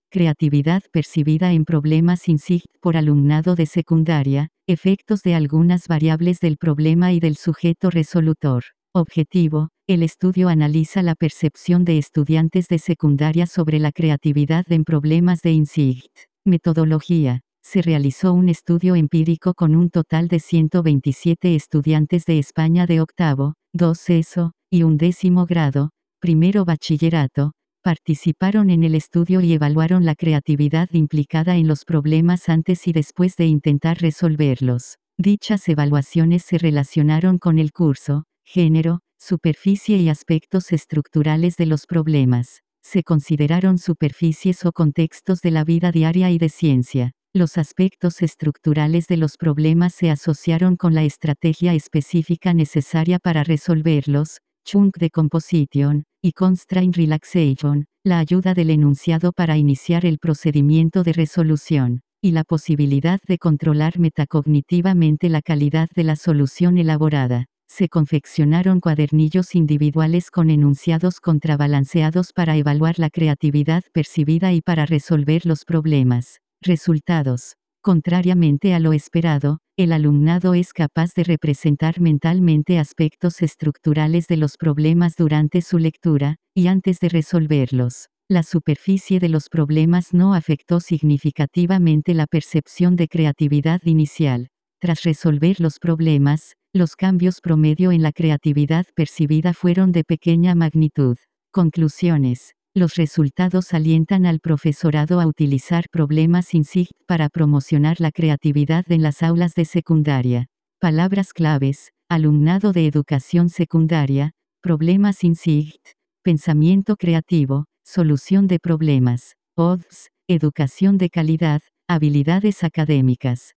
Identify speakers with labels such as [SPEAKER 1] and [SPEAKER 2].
[SPEAKER 1] Creatividad percibida en problemas INSIGT por alumnado de secundaria, efectos de algunas variables del problema y del sujeto resolutor. Objetivo, el estudio analiza la percepción de estudiantes de secundaria sobre la creatividad en problemas de INSIGT. Metodología. Se realizó un estudio empírico con un total de 127 estudiantes de España de octavo, 2 ESO, y un 10º grado, primero bachillerato. Participaron en el estudio y evaluaron la creatividad implicada en los problemas antes y después de intentar resolverlos. Dichas evaluaciones se relacionaron con el curso, género, superficie y aspectos estructurales de los problemas. Se consideraron superficies o contextos de la vida diaria y de ciencia. Los aspectos estructurales de los problemas se asociaron con la estrategia específica necesaria para resolverlos, chunk decomposition, y constraint relaxation, la ayuda del enunciado para iniciar el procedimiento de resolución, y la posibilidad de controlar metacognitivamente la calidad de la solución elaborada. Se confeccionaron cuadernillos individuales con enunciados contrabalanceados para evaluar la creatividad percibida y para resolver los problemas. Resultados. Contrariamente a lo esperado, el alumnado es capaz de representar mentalmente aspectos estructurales de los problemas durante su lectura, y antes de resolverlos. La superficie de los problemas no afectó significativamente la percepción de creatividad inicial. Tras resolver los problemas, los cambios promedio en la creatividad percibida fueron de pequeña magnitud. Conclusiones. Los resultados alientan al profesorado a utilizar problemas INSIGT para promocionar la creatividad en las aulas de secundaria. Palabras claves: alumnado de educación secundaria, problemas INSIGT, pensamiento creativo, solución de problemas, ODS, educación de calidad, habilidades académicas.